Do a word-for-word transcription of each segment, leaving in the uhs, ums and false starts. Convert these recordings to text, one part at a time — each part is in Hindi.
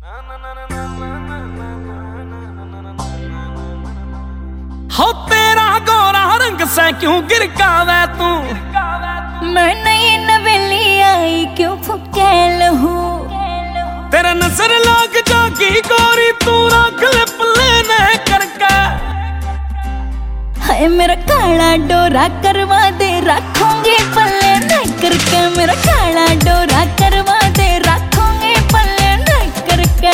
हो तेरा गोरा रंग से क्यों गिरकावे तू, मैं नई नवेली आई क्यों फुकेल हूँ। तेरा नजर लाग जागी गोरी तू रख ले पल्ले करके। हाय मेरा काला डोरा करवा दे रखूंगी पल्ले न करके। मेरा काला डोरा करवा दे रखूंगी पल्ले न करके।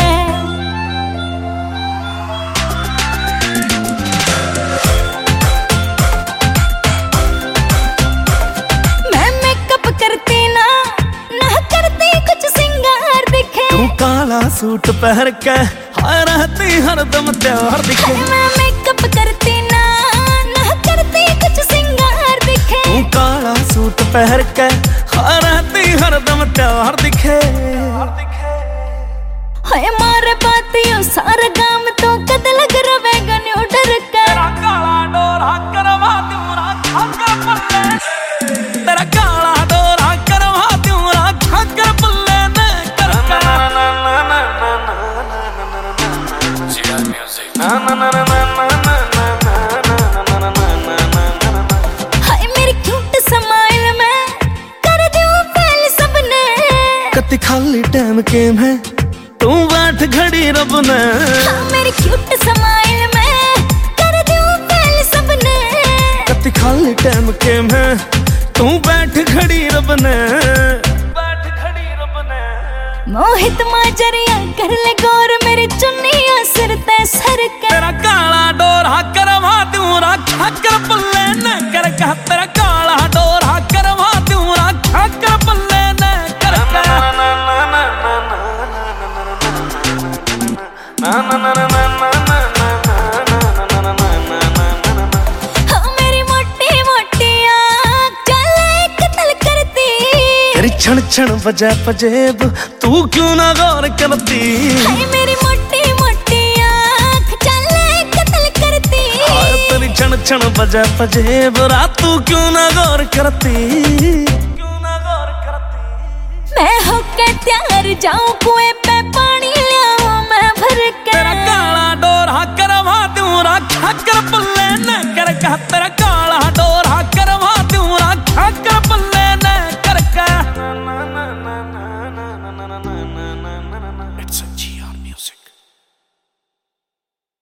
मैं मेकअप करती ना ना करती कुछ सिंगार दिखे। तू काला सूट पहन के हाय रहती हरदम त्योहार दिखे। मैं मेकअप करती ना ना करती कुछ सिंगार दिखे। तू काला सूट पहन के हाय रहती हरदम त्योहार दिखे। हाय मारे बातियों सारा काम तो कद लग रवेगा न्यू डर के। तेरा काला डोरा करवा दूं राखा कर पल्ले। तेरा काला डोरा करवा दूं राखा कर पल्ले ने करके। हाय मेरी क्यूट स्माइल में कर दूं फेल सबने। कत्ती खाली टाइम के मैं तू बैठ घड़ी रब ने। हाँ मेरी क्यूट स्माइल में कर दूं फेल सबने। कत्ती खाली टाइम के मैं तू बैठ घड़ी रब ने। बैठ घड़ी रब ने। मोहित माजरिया कर ले गौर मेरी चुन्नियां सिर ते सर के। तेरा काला डोरा करवा दूं राखा कर पल्ले ने करके। तेरा काला डोरा करवा दूं राखा कर पल्ले ने करके। हाँ मेरी मोटी मोटी आँख चले कत्ल करती। तेरी छण छण बजा पजेब तू क्यों ना गौर करती। हाय मेरी मोटी मोटी आँख चले कत्ल करती। हाय तेरी छण छण बजा पजेब रात तू क्यों ना गौर करती। क्यों ना गौर करती। मैं होके तैयार जाऊं कुएं पे पानी लियाऊं मैं भर के। तेरा काला डोरा करवा दूं राखा कर पल्ले न करके। तेरा